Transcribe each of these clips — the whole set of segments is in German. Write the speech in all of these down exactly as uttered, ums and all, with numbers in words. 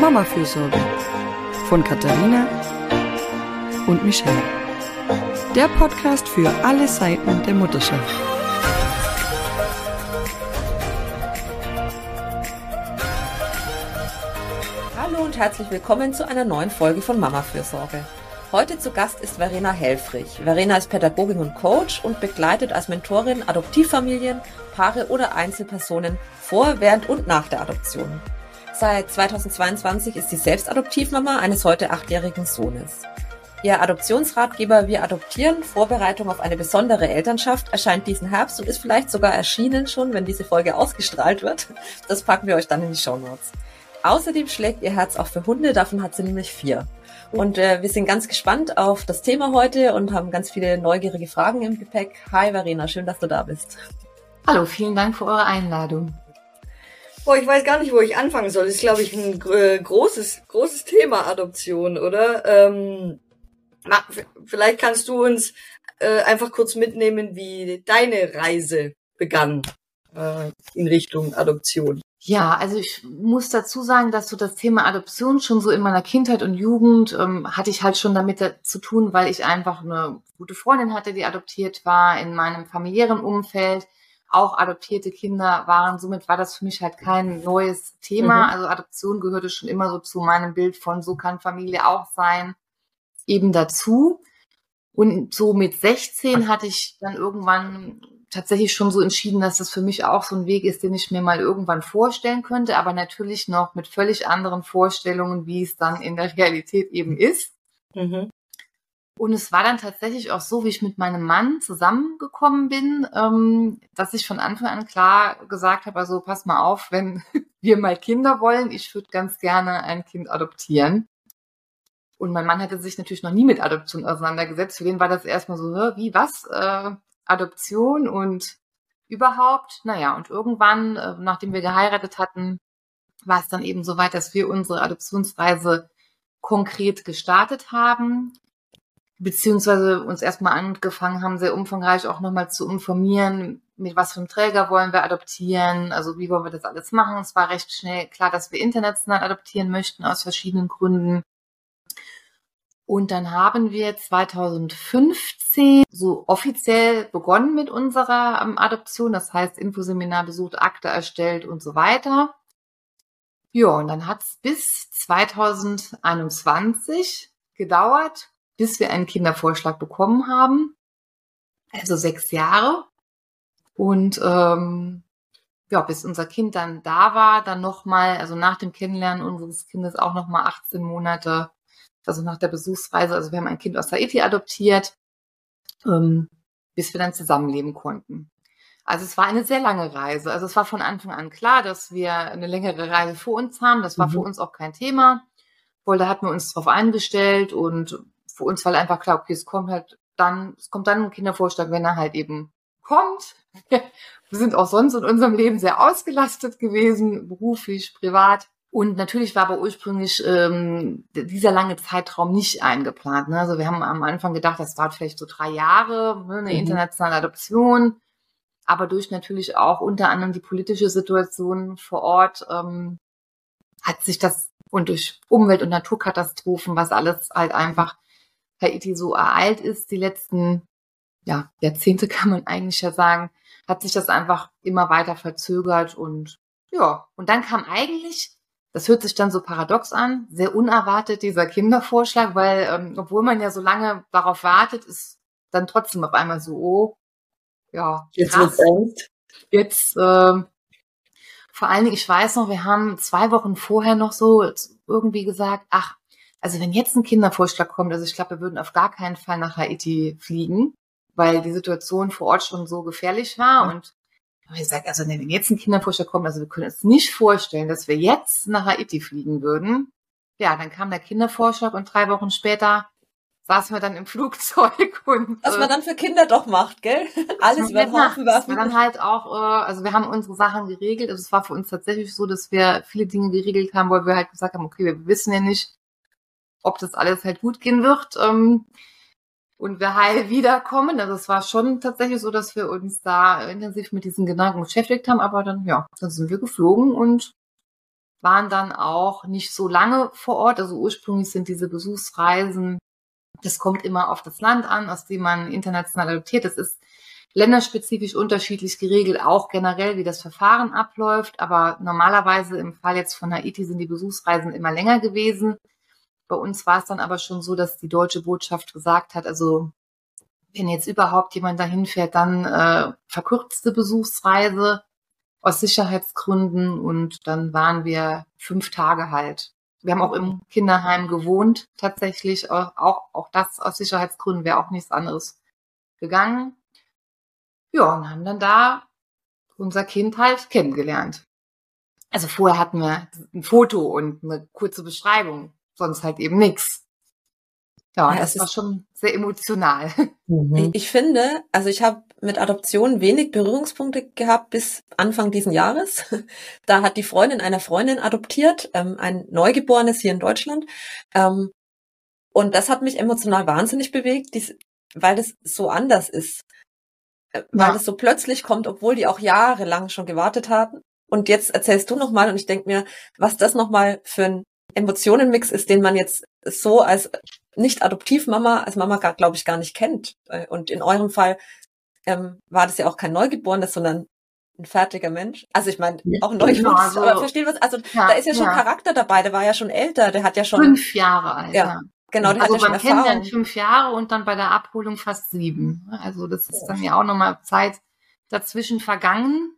Mama-Fürsorge von Katharina und Michelle. Der Podcast für alle Seiten der Mutterschaft. Hallo und herzlich willkommen zu einer neuen Folge von Mama-Fürsorge. Heute zu Gast ist Verena Helfrich. Verena ist Pädagogin und Coach und begleitet als Mentorin Adoptivfamilien, Paare oder Einzelpersonen vor, während und nach der Adoption. Seit zweitausendzweiundzwanzig ist sie selbst Adoptivmama eines heute achtjährigen Sohnes. Ihr Adoptionsratgeber Wir adoptieren, Vorbereitung auf eine besondere Elternschaft, erscheint diesen Herbst und ist vielleicht sogar erschienen schon, wenn diese Folge ausgestrahlt wird. Das packen wir euch dann in die Shownotes. Außerdem schlägt ihr Herz auch für Hunde, davon hat sie nämlich vier. Und äh, wir sind ganz gespannt auf das Thema heute und haben ganz viele neugierige Fragen im Gepäck. Hi Verena, schön, dass du da bist. Hallo, vielen Dank für eure Einladung. Boah, ich weiß gar nicht, wo ich anfangen soll. Das ist, glaube ich, ein äh, großes, großes Thema Adoption, oder? Ähm, na, f- vielleicht kannst du uns äh, einfach kurz mitnehmen, wie deine Reise begann äh, in Richtung Adoption. Ja, also ich muss dazu sagen, dass so das Thema Adoption schon so in meiner Kindheit und Jugend ähm, hatte ich halt schon damit da- zu tun, weil ich einfach eine gute Freundin hatte, die adoptiert war, in meinem familiären Umfeld. Auch adoptierte Kinder waren. Somit war das für mich halt kein neues Thema. Mhm. Also Adoption gehörte schon immer so zu meinem Bild von so kann Familie auch sein, eben dazu. Und so mit sechzehn hatte ich dann irgendwann tatsächlich schon so entschieden, dass das für mich auch so ein Weg ist, den ich mir mal irgendwann vorstellen könnte, aber natürlich noch mit völlig anderen Vorstellungen, wie es dann in der Realität eben ist. Mhm. Und es war dann tatsächlich auch so, wie ich mit meinem Mann zusammengekommen bin, ähm, dass ich von Anfang an klar gesagt habe, also pass mal auf, wenn wir mal Kinder wollen, ich würde ganz gerne ein Kind adoptieren. Und mein Mann hatte sich natürlich noch nie mit Adoption auseinandergesetzt. Für den war das erstmal so, hä, wie, was, äh, Adoption und überhaupt. Naja, und irgendwann, äh, nachdem wir geheiratet hatten, war es dann eben so weit, dass wir unsere Adoptionsreise konkret gestartet haben, beziehungsweise uns erstmal angefangen haben, sehr umfangreich auch nochmal zu informieren, mit was für einem Träger wollen wir adoptieren, also wie wollen wir das alles machen. Es war recht schnell klar, dass wir international adoptieren möchten, aus verschiedenen Gründen. Und dann haben wir zweitausendfünfzehn so offiziell begonnen mit unserer ähm, Adoption, das heißt Infoseminar besucht, Akte erstellt und so weiter. Ja, und dann hat es bis zweitausendeinundzwanzig gedauert, bis wir einen Kindervorschlag bekommen haben, also sechs Jahre. Und ähm, ja, bis unser Kind dann da war, dann nochmal, also nach dem Kennenlernen unseres Kindes auch nochmal achtzehn Monate, also nach der Besuchsreise, also wir haben ein Kind aus Haiti adoptiert, ähm, bis wir dann zusammenleben konnten. Also es war eine sehr lange Reise. Also es war von Anfang an klar, dass wir eine längere Reise vor uns haben. Das war Mhm. für uns auch kein Thema, weil da hatten wir uns drauf eingestellt und für uns war einfach klar, okay, es kommt halt dann, es kommt dann ein Kindervorschlag, wenn er halt eben kommt. Wir sind auch sonst in unserem Leben sehr ausgelastet gewesen, beruflich, privat. Und natürlich war aber ursprünglich ähm, dieser lange Zeitraum nicht eingeplant. Ne? Also wir haben am Anfang gedacht, das dauert vielleicht so drei Jahre, ne, eine Mhm. internationale Adoption. Aber durch natürlich auch unter anderem die politische Situation vor Ort ähm, hat sich das und durch Umwelt- und Naturkatastrophen, was alles halt einfach Haiti so ereilt ist, die letzten ja, Jahrzehnte kann man eigentlich ja sagen, hat sich das einfach immer weiter verzögert und ja, und dann kam eigentlich, das hört sich dann so paradox an, sehr unerwartet dieser Kindervorschlag, weil ähm, obwohl man ja so lange darauf wartet, ist dann trotzdem auf einmal so, oh, ja, Jetzt wird's krass, ernst. jetzt ähm, vor allen Dingen, ich weiß noch, wir haben zwei Wochen vorher noch so irgendwie gesagt, ach, also wenn jetzt ein Kindervorschlag kommt, also ich glaube, wir würden auf gar keinen Fall nach Haiti fliegen, weil die Situation vor Ort schon so gefährlich war. Und haben wir gesagt, also wenn jetzt ein Kindervorschlag kommt, also wir können uns nicht vorstellen, dass wir jetzt nach Haiti fliegen würden. Ja, dann kam der Kindervorschlag und drei Wochen später saßen wir dann im Flugzeug und Was äh, man dann für Kinder doch macht, gell? Alles über den Haufen das war werfen. dann halt auch, äh, also wir haben unsere Sachen geregelt. Also es war für uns tatsächlich so, dass wir viele Dinge geregelt haben, weil wir halt gesagt haben, okay, wir wissen ja nicht, ob das alles halt gut gehen wird ähm, und wir heil wiederkommen. Also es war schon tatsächlich so, dass wir uns da intensiv mit diesen Gedanken beschäftigt haben, aber dann, ja, dann sind wir geflogen und waren dann auch nicht so lange vor Ort. Also ursprünglich sind diese Besuchsreisen, das kommt immer auf das Land an, aus dem man international adoptiert. Das ist länderspezifisch unterschiedlich geregelt, auch generell, wie das Verfahren abläuft. Aber normalerweise im Fall jetzt von Haiti sind die Besuchsreisen immer länger gewesen. Bei uns war es dann aber schon so, dass die deutsche Botschaft gesagt hat, also wenn jetzt überhaupt jemand dahin fährt, dann äh, verkürzte Besuchsreise aus Sicherheitsgründen, und dann waren wir fünf Tage halt. Wir haben auch im Kinderheim gewohnt, tatsächlich, auch, auch, auch das aus Sicherheitsgründen wäre auch nichts anderes gegangen. Ja, und haben dann da unser Kind halt kennengelernt. Also vorher hatten wir ein Foto und eine kurze Beschreibung, sonst halt eben nichts. Ja, Ja, das es war ist- schon sehr emotional. Ich, ich finde, also ich habe mit Adoption wenig Berührungspunkte gehabt bis Anfang diesen Jahres. Da hat die Freundin einer Freundin adoptiert, ähm, ein Neugeborenes hier in Deutschland. Ähm, und das hat mich emotional wahnsinnig bewegt, dies, weil das so anders ist. Äh, Weil Ja. das so plötzlich kommt, obwohl die auch jahrelang schon gewartet haben. Und jetzt erzählst du nochmal, und ich denke mir, was das nochmal für ein Emotionenmix ist, den man jetzt so als Nicht-Adoptivmama, als Mama, glaube ich, gar nicht kennt. Äh, Und in eurem Fall ähm, war das ja auch kein Neugeborenes, sondern ein fertiger Mensch. Also ich meine, auch ein Neugeborenes, also- aber versteht was? Also Ja, da ist ja schon ja. Charakter dabei, der war ja schon älter, der hat ja schon, Fünf Jahre alt, Ja. ja. genau, der Also hat ja schon beim Kennenlernen Erfahrung. fünf Jahre und dann bei der Abholung fast sieben. Also das ist dann ja auch nochmal Zeit dazwischen vergangen.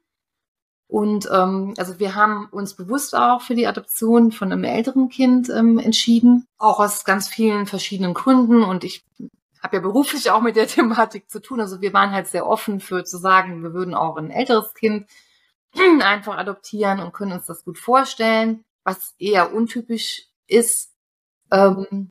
Und ähm, also wir haben uns bewusst auch für die Adoption von einem älteren Kind ähm, entschieden, auch aus ganz vielen verschiedenen Gründen. Und ich habe ja beruflich auch mit der Thematik zu tun. Also wir waren halt sehr offen für zu sagen, wir würden auch ein älteres Kind einfach adoptieren und können uns das gut vorstellen, was eher untypisch ist. Ähm,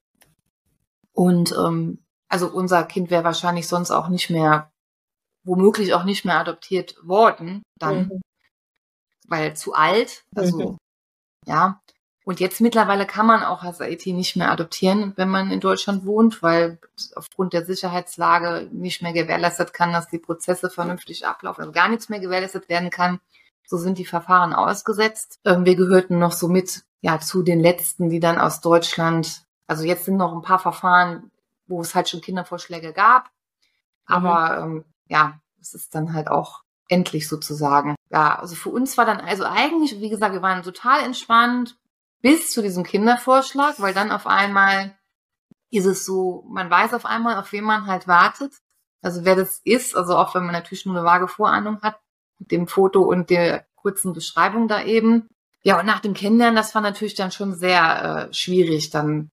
und ähm, also unser Kind wäre wahrscheinlich sonst auch nicht mehr, womöglich auch nicht mehr adoptiert worden, dann, Mhm. weil zu alt. Also Mhm. ja. Und jetzt mittlerweile kann man auch als Haiti nicht mehr adoptieren, wenn man in Deutschland wohnt, weil aufgrund der Sicherheitslage nicht mehr gewährleistet kann, dass die Prozesse vernünftig ablaufen, also gar nichts mehr gewährleistet werden kann. So sind die Verfahren ausgesetzt. Ähm, wir gehörten noch so mit, ja, zu den letzten, die dann aus Deutschland, also jetzt sind noch ein paar Verfahren, wo es halt schon Kindervorschläge gab. Aber ähm, ja, es ist dann halt auch endlich sozusagen. Ja, also für uns war dann, also eigentlich, wie gesagt, wir waren total entspannt bis zu diesem Kindervorschlag, weil dann auf einmal ist es so, man weiß auf einmal, auf wen man halt wartet. Also wer das ist, also auch wenn man natürlich nur eine vage Vorahnung hat, mit dem Foto und der kurzen Beschreibung da eben. Ja, und nach dem Kennenlernen, das war natürlich dann schon sehr äh, schwierig, dann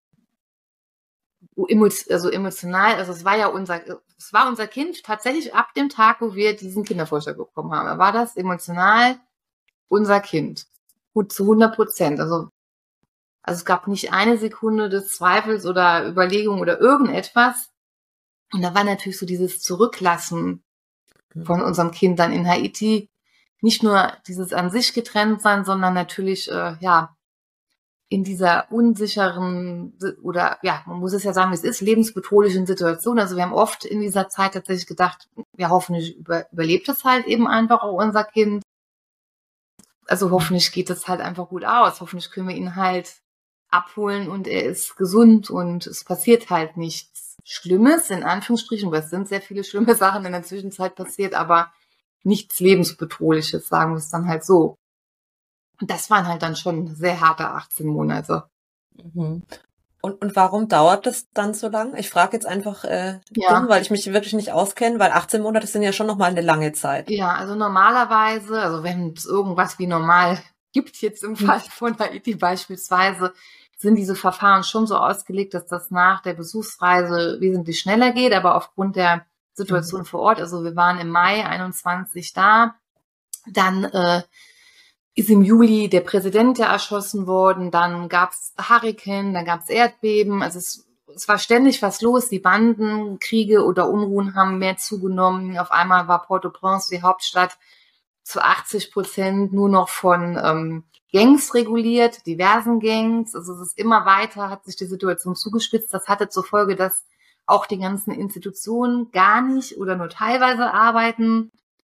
also emotional, also es war ja unser, es war unser Kind tatsächlich ab dem Tag, wo wir diesen Kindervorschlag bekommen haben, war das emotional unser Kind. Gut zu hundert Prozent. Also, also es gab nicht eine Sekunde des Zweifels oder Überlegung oder irgendetwas. Und da war natürlich so dieses Zurücklassen von unserem Kind dann in Haiti. Nicht nur dieses an sich getrennt sein, sondern natürlich, äh, ja, in dieser unsicheren oder ja, man muss es ja sagen, es ist lebensbedrohlichen Situation. Also wir haben oft in dieser Zeit tatsächlich gedacht, ja, hoffentlich über, überlebt es halt eben einfach auch unser Kind. Also hoffentlich geht es halt einfach gut aus. Hoffentlich können wir ihn halt abholen und er ist gesund und es passiert halt nichts Schlimmes, in Anführungsstrichen, weil es sind sehr viele schlimme Sachen in der Zwischenzeit passiert, aber nichts Lebensbedrohliches, sagen wir es dann halt so. Und das waren halt dann schon sehr harte achtzehn Monate. Mhm. Und, und warum dauert das dann so lang? Ich frage jetzt einfach äh, Ja. dumm, weil ich mich wirklich nicht auskenne, weil achtzehn Monate sind ja schon nochmal eine lange Zeit. Ja, also normalerweise, also wenn es irgendwas wie normal gibt, jetzt im Fall von Haiti beispielsweise, sind diese Verfahren schon so ausgelegt, dass das nach der Besuchsreise wesentlich schneller geht, aber aufgrund der Situation vor Ort, also wir waren im Mai einundzwanzig da, dann äh, ist im Juli der Präsident ja erschossen worden, dann gab's Hurrikan, dann gab's Erdbeben, also es, es war ständig was los, die Bandenkriege oder Unruhen haben mehr zugenommen, auf einmal war Port-au-Prince, die Hauptstadt, zu achtzig Prozent nur noch von ähm, Gangs reguliert, diversen Gangs, also es ist immer weiter, hat sich die Situation zugespitzt, das hatte zur Folge, dass auch die ganzen Institutionen gar nicht oder nur teilweise arbeiten.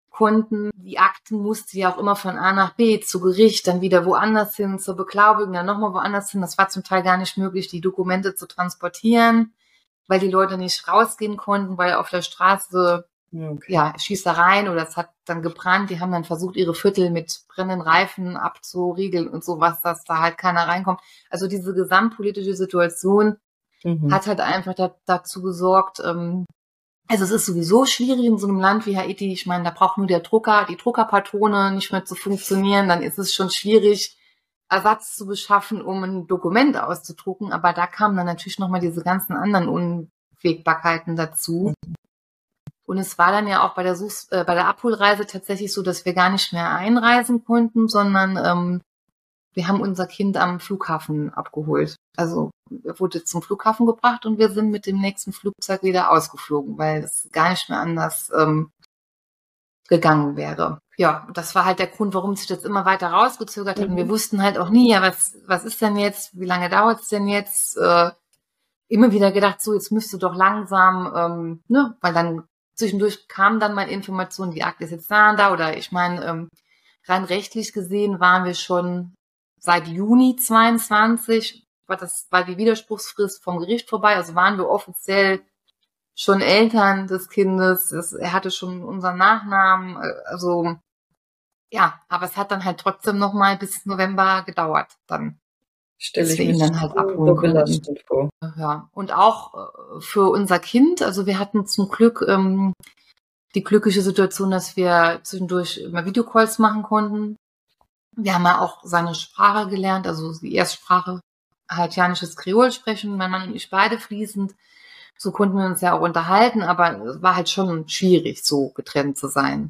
konnten. Die Akten musste ja auch immer von A nach B, zu Gericht, dann wieder woanders hin, zur Beglaubigung, dann nochmal woanders hin. Das war zum Teil gar nicht möglich, die Dokumente zu transportieren, weil die Leute nicht rausgehen konnten, weil auf der Straße okay. ja Schießereien oder es hat dann gebrannt. Die haben dann versucht, ihre Viertel mit brennenden Reifen abzuriegeln und sowas, dass da halt keiner reinkommt. Also diese gesamtpolitische Situation mhm. hat halt einfach da, dazu gesorgt, ähm, also es ist sowieso schwierig in so einem Land wie Haiti. Ich meine, da braucht nur der Drucker, die Druckerpatrone nicht mehr zu funktionieren. Dann ist es schon schwierig, Ersatz zu beschaffen, um ein Dokument auszudrucken. Aber da kamen dann natürlich nochmal diese ganzen anderen Unwägbarkeiten dazu. Und es war dann ja auch bei der Such- äh, bei der Abholreise tatsächlich so, dass wir gar nicht mehr einreisen konnten, sondern ähm, wir haben unser Kind am Flughafen abgeholt. Also er wurde zum Flughafen gebracht und wir sind mit dem nächsten Flugzeug wieder ausgeflogen, weil es gar nicht mehr anders ähm, gegangen wäre. Ja, das war halt der Grund, warum sich das immer weiter rausgezögert hat. Mhm. Und wir wussten halt auch nie, ja, was was ist denn jetzt, wie lange dauert es denn jetzt? Äh, immer wieder gedacht, so jetzt müsste doch langsam, ähm, ne, weil dann zwischendurch kam dann mal Informationen, die Akte ist jetzt da und da. Oder ich meine, ähm, rein rechtlich gesehen waren wir schon seit Juni zweiundzwanzig, war das, war die Widerspruchsfrist vom Gericht vorbei, also waren wir offiziell schon Eltern des Kindes, es, er hatte schon unseren Nachnamen, also ja, aber es hat dann halt trotzdem noch mal bis November gedauert, dann stelle ich wir ihn dann halt abholen konnten. Vor. Ja, und auch für unser Kind, also wir hatten zum Glück ähm, die glückliche Situation, dass wir zwischendurch immer Videocalls machen konnten. Wir haben ja auch seine Sprache gelernt, also die Erstsprache haitianisches Kreol sprechen, mein Mann und ich beide fließend. So konnten wir uns ja auch unterhalten, aber es war halt schon schwierig, so getrennt zu sein.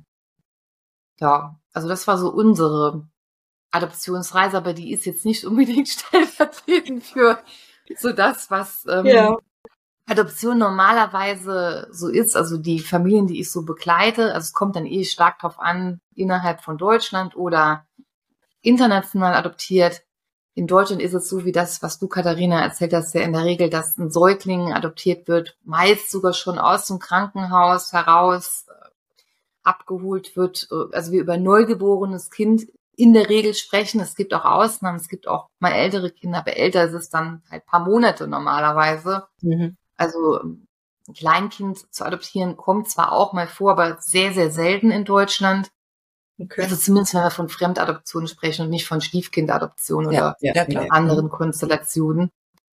Ja, also das war so unsere Adoptionsreise, aber die ist jetzt nicht unbedingt stellvertretend für so das, was ähm, ja. Adoption normalerweise so ist. Also die Familien, die ich so begleite, also es kommt dann eh stark drauf an, innerhalb von Deutschland oder international adoptiert. In Deutschland ist es so wie das, was du, Katharina, erzählt hast, ja in der Regel, dass ein Säugling adoptiert wird, meist sogar schon aus dem Krankenhaus heraus äh, abgeholt wird. Also wir über ein neugeborenes Kind in der Regel sprechen. Es gibt auch Ausnahmen, es gibt auch mal ältere Kinder, aber älter ist es dann halt ein paar Monate normalerweise. Mhm. Also ein Kleinkind zu adoptieren kommt zwar auch mal vor, aber sehr, sehr selten in Deutschland. Okay. Also zumindest, wenn wir von Fremdadoption sprechen und nicht von Stiefkindadoption oder ja, ja, anderen Konstellationen.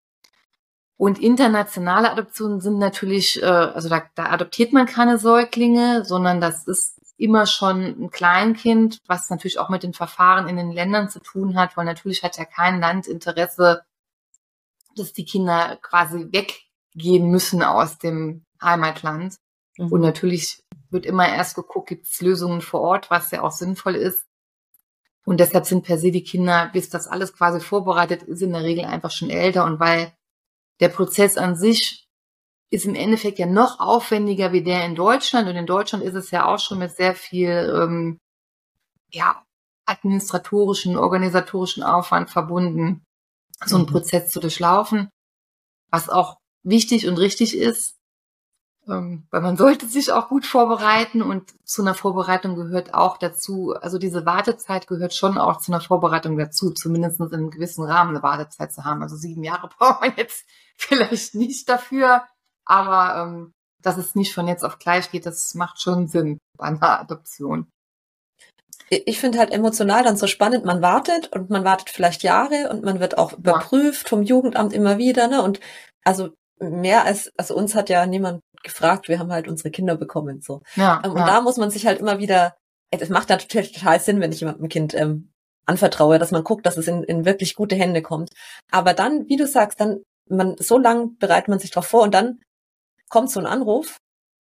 Und internationale Adoptionen sind natürlich, äh, also da, da adoptiert man keine Säuglinge, sondern das ist immer schon ein Kleinkind, was natürlich auch mit den Verfahren in den Ländern zu tun hat, weil natürlich hat ja kein Land Interesse, dass die Kinder quasi weggehen müssen aus dem Heimatland. Mhm. Und natürlich wird immer erst geguckt, gibt es Lösungen vor Ort, was ja auch sinnvoll ist. Und deshalb sind per se die Kinder, bis das alles quasi vorbereitet ist, in der Regel einfach schon älter. Und weil der Prozess an sich ist im Endeffekt ja noch aufwendiger wie der in Deutschland. Und in Deutschland ist es ja auch schon mit sehr viel ähm, ja, administratorischen, organisatorischen Aufwand verbunden, so einen mhm. Prozess zu durchlaufen, was auch wichtig und richtig ist. Ähm, weil man sollte sich auch gut vorbereiten und zu einer Vorbereitung gehört auch dazu, also diese Wartezeit gehört schon auch zu einer Vorbereitung dazu, zumindest in einem gewissen Rahmen eine Wartezeit zu haben. Also sieben Jahre braucht man jetzt vielleicht nicht dafür, aber ähm, dass es nicht von jetzt auf gleich geht, das macht schon Sinn bei einer Adoption. Ich finde halt emotional dann so spannend, man wartet und man wartet vielleicht Jahre und man wird auch überprüft vom Jugendamt immer wieder, ne? Und also mehr als, also uns hat ja niemand gefragt, wir haben halt unsere Kinder bekommen, so. Ja, und ja. da muss man sich halt immer wieder, es macht natürlich total Sinn, wenn ich jemandem ein Kind ähm, anvertraue, dass man guckt, dass es in, in wirklich gute Hände kommt. Aber dann, wie du sagst, dann, man, so lang bereitet man sich drauf vor und dann kommt so ein Anruf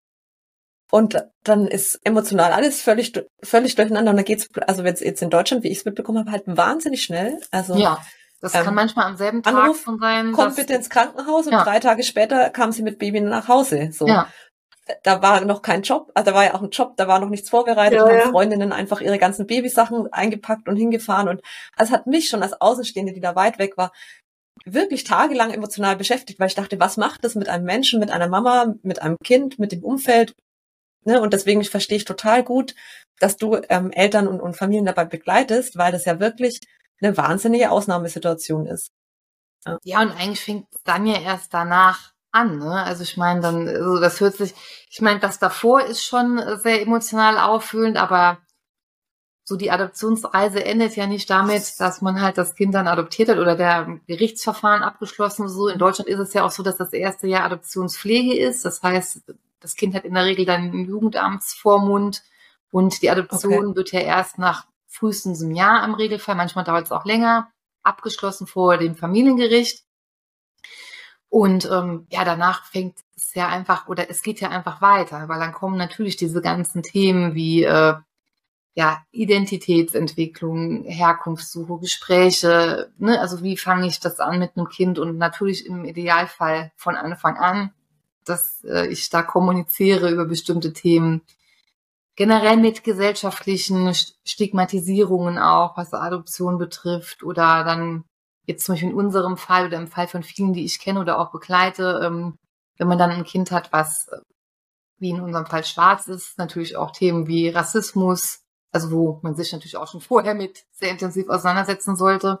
und dann ist emotional alles völlig, völlig durcheinander und dann geht's, also wenn es jetzt in Deutschland, wie ich es mitbekommen habe, halt wahnsinnig schnell. Also, ja. Das ähm, kann manchmal am selben Tag Anruf, schon sein. Kommt bitte ins Krankenhaus und ja. drei Tage später kam sie mit Baby nach Hause. So, ja. Da war noch kein Job, also da war ja auch ein Job, da war noch nichts vorbereitet. Ja, haben ja. Freundinnen einfach ihre ganzen Babysachen eingepackt und hingefahren und also hat mich schon als Außenstehende, die da weit weg war, wirklich tagelang emotional beschäftigt, weil ich dachte, was macht das mit einem Menschen, mit einer Mama, mit einem Kind, mit dem Umfeld, ne? Und deswegen verstehe ich total gut, dass du ähm, Eltern und, und Familien dabei begleitest, weil das ja wirklich eine wahnsinnige Ausnahmesituation ist. Ja, ja, und eigentlich fängt es dann ja erst danach an, ne? Also ich meine, dann, also das hört sich, ich meine, das davor ist schon sehr emotional auffühlend, aber so die Adoptionsreise endet ja nicht damit, dass man halt das Kind dann adoptiert hat oder der Gerichtsverfahren abgeschlossen. So in Deutschland ist es ja auch so, dass das erste Jahr Adoptionspflege ist. Das heißt, das Kind hat in der Regel dann einen Jugendamtsvormund und die Adoption Okay. wird ja erst nach frühestens einem Jahr im Regelfall, manchmal dauert es auch länger, abgeschlossen vor dem Familiengericht. Und ähm, ja, danach fängt es ja einfach, oder es geht ja einfach weiter, weil dann kommen natürlich diese ganzen Themen wie äh, ja, Identitätsentwicklung, Herkunftssuche, Gespräche, ne? Also wie fange ich das an mit einem Kind und natürlich im Idealfall von Anfang an, dass äh, ich da kommuniziere über bestimmte Themen, generell mit gesellschaftlichen Stigmatisierungen auch, was Adoption betrifft oder dann jetzt zum Beispiel in unserem Fall oder im Fall von vielen, die ich kenne oder auch begleite, ähm, wenn man dann ein Kind hat, was wie in unserem Fall schwarz ist, natürlich auch Themen wie Rassismus, also wo man sich natürlich auch schon vorher mit sehr intensiv auseinandersetzen sollte.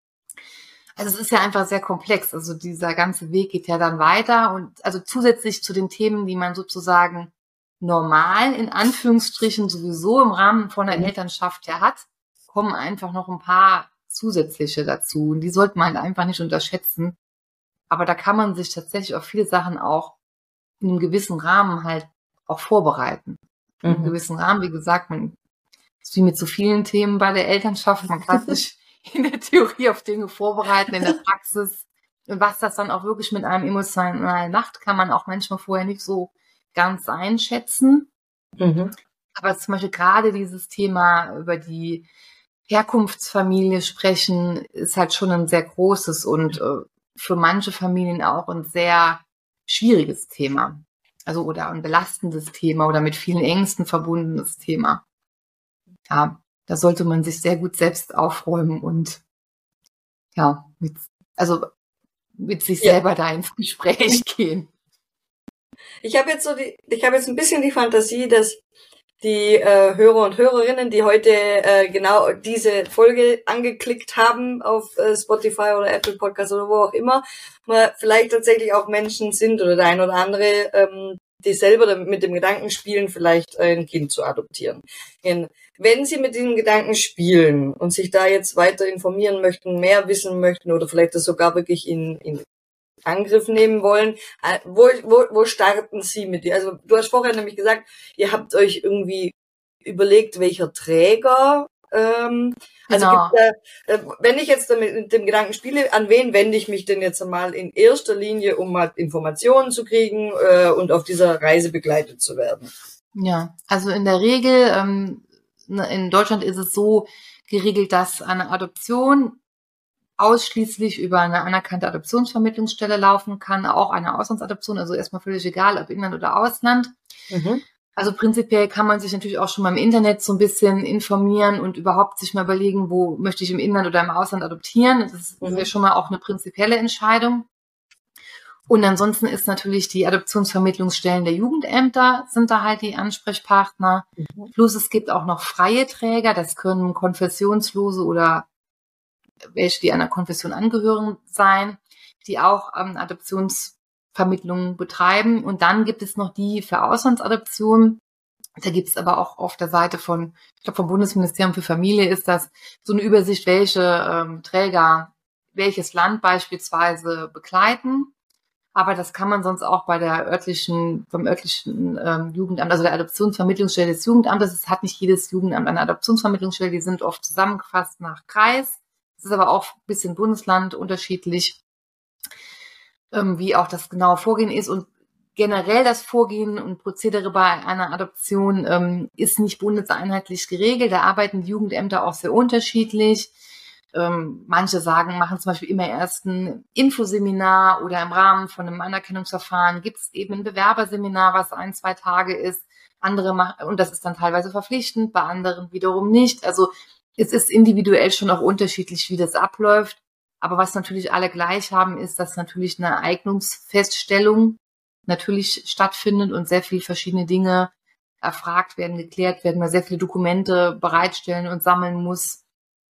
Also es ist ja einfach sehr komplex. Also dieser ganze Weg geht ja dann weiter und also zusätzlich zu den Themen, die man sozusagen normal in Anführungsstrichen sowieso im Rahmen von der Elternschaft ja hat, kommen einfach noch ein paar zusätzliche dazu. Und die sollte man halt einfach nicht unterschätzen. Aber da kann man sich tatsächlich auf viele Sachen auch in einem gewissen Rahmen halt auch vorbereiten. In einem Mhm. gewissen Rahmen, wie gesagt, man ist wie mit so vielen Themen bei der Elternschaft, man kann sich in der Theorie auf Dinge vorbereiten, in der Praxis. Und was das dann auch wirklich mit einem emotionalen macht, kann man auch manchmal vorher nicht so ganz einschätzen. Mhm. Aber zum Beispiel gerade dieses Thema über die Herkunftsfamilie sprechen, ist halt schon ein sehr großes und äh, für manche Familien auch ein sehr schwieriges Thema. Also oder ein belastendes Thema oder mit vielen Ängsten verbundenes Thema. Ja, da sollte man sich sehr gut selbst aufräumen und ja, mit, also mit sich Ja. selber da ins Gespräch gehen. Ich habe jetzt so die, ich habe jetzt ein bisschen die Fantasie, dass die äh, Hörer und Hörerinnen, die heute äh, genau diese Folge angeklickt haben auf äh, Spotify oder Apple Podcasts oder wo auch immer, mal vielleicht tatsächlich auch Menschen sind oder der ein oder andere, ähm, die selber mit dem Gedanken spielen, vielleicht ein Kind zu adoptieren. Und wenn Sie mit diesem Gedanken spielen und sich da jetzt weiter informieren möchten, mehr wissen möchten oder vielleicht das sogar wirklich in, in Angriff nehmen wollen, wo, wo, wo starten Sie mit dir? Also du hast vorher nämlich gesagt, ihr habt euch irgendwie überlegt, welcher Träger, ähm, also Genau. gibt's da, äh, wenn ich jetzt damit mit dem Gedanken spiele, an wen wende ich mich denn jetzt einmal in erster Linie, um mal Informationen zu kriegen äh, und auf dieser Reise begleitet zu werden? Ja, also in der Regel, ähm, in Deutschland ist es so geregelt, dass eine Adoption ausschließlich über eine anerkannte Adoptionsvermittlungsstelle laufen kann, auch eine Auslandsadoption, also erstmal völlig egal, ob Inland oder Ausland. Mhm. Also prinzipiell kann man sich natürlich auch schon mal im Internet so ein bisschen informieren und überhaupt sich mal überlegen, wo möchte ich im Inland oder im Ausland adoptieren. Das ist Mhm. ja schon mal auch eine prinzipielle Entscheidung. Und ansonsten ist natürlich die Adoptionsvermittlungsstellen der Jugendämter sind da halt die Ansprechpartner. Mhm. Plus es gibt auch noch freie Träger, das können konfessionslose oder welche, die einer Konfession angehören, sein, die auch ähm, Adoptionsvermittlungen betreiben. Und dann gibt es noch die für Auslandsadoption. Da gibt es aber auch auf der Seite von, ich glaube vom Bundesministerium für Familie ist das so eine Übersicht, welche ähm, Träger welches Land beispielsweise begleiten. Aber das kann man sonst auch bei der örtlichen, vom örtlichen ähm, Jugendamt, also der Adoptionsvermittlungsstelle des Jugendamtes. Es hat nicht jedes Jugendamt eine Adoptionsvermittlungsstelle, die sind oft zusammengefasst nach Kreis. Es ist aber auch ein bisschen Bundesland unterschiedlich, ähm, wie auch das genaue Vorgehen ist. Und generell das Vorgehen und Prozedere bei einer Adoption ähm, ist nicht bundeseinheitlich geregelt. Da arbeiten die Jugendämter auch sehr unterschiedlich. Ähm, manche sagen, machen zum Beispiel immer erst ein Infoseminar oder im Rahmen von einem Anerkennungsverfahren gibt es eben ein Bewerberseminar, was ein, zwei Tage ist. Andere machen, und das ist dann teilweise verpflichtend, bei anderen wiederum nicht. Also es ist individuell schon auch unterschiedlich, wie das abläuft. Aber was natürlich alle gleich haben, ist, dass natürlich eine Eignungsfeststellung natürlich stattfindet und sehr viele verschiedene Dinge erfragt werden, geklärt werden, man sehr viele Dokumente bereitstellen und sammeln muss.